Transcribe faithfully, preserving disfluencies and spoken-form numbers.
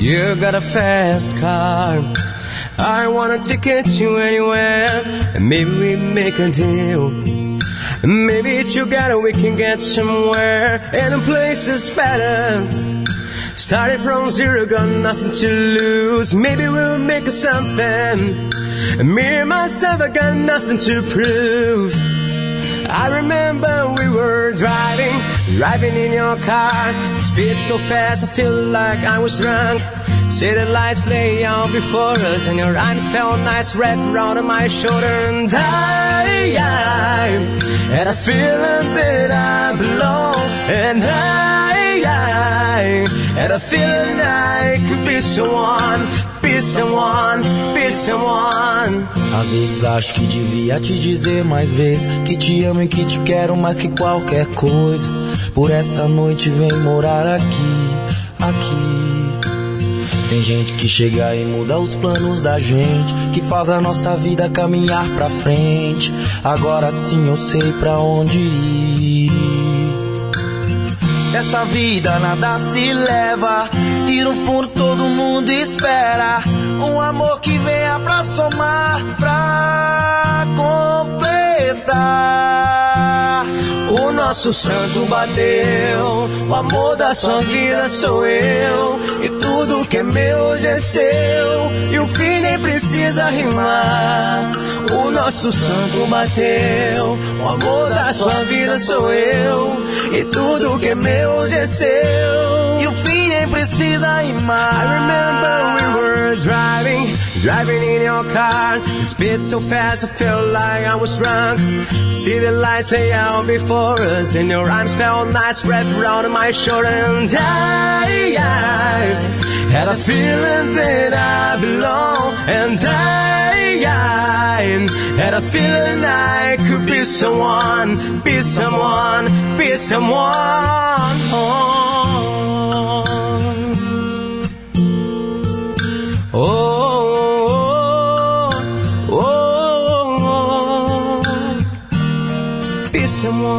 You got a fast car, I wanna take you anywhere, and maybe we make a deal. Maybe together we can get somewhere, and the place is better. Started from zero, got nothing to lose. Maybe we'll make something. Me and myself, I got nothing to prove. I remember we were driving, driving in your car. Speed so fast, I feel like I was drunk. City lights lay out before us, and your arms felt nice wrapped around my shoulder. And I, I had a feeling that I belong. And I, I had a feeling I could be someone, be someone, be someone. Às vezes acho que devia te dizer mais vezes que te amo e que te quero mais que qualquer coisa. Por essa noite vem morar aqui, aqui. Tem gente que chega e muda os planos da gente, que faz a nossa vida caminhar pra frente. Agora sim eu sei pra onde ir. Dessa vida nada se leva, e no fundo todo mundo espera um amor que venha pra somar, pra completar. O nosso santo bateu, o amor da sua vida sou eu, e tudo que é meu hoje é seu, e o fim nem precisa rimar. O nosso santo bateu, o amor da sua vida sou eu, e tudo que é meu hoje é seu, e o fim nem precisa rimar. I remember we were driving, driving in your car. Speed so fast I felt like I was drunk. See the lights lay out before us, and your arms felt nice wrapped around my shoulder. And I, I had a feeling that I belong. And I, I had a feeling I could be someone, be someone, be someone. Oh, oh, oh, oh, oh. Be someone.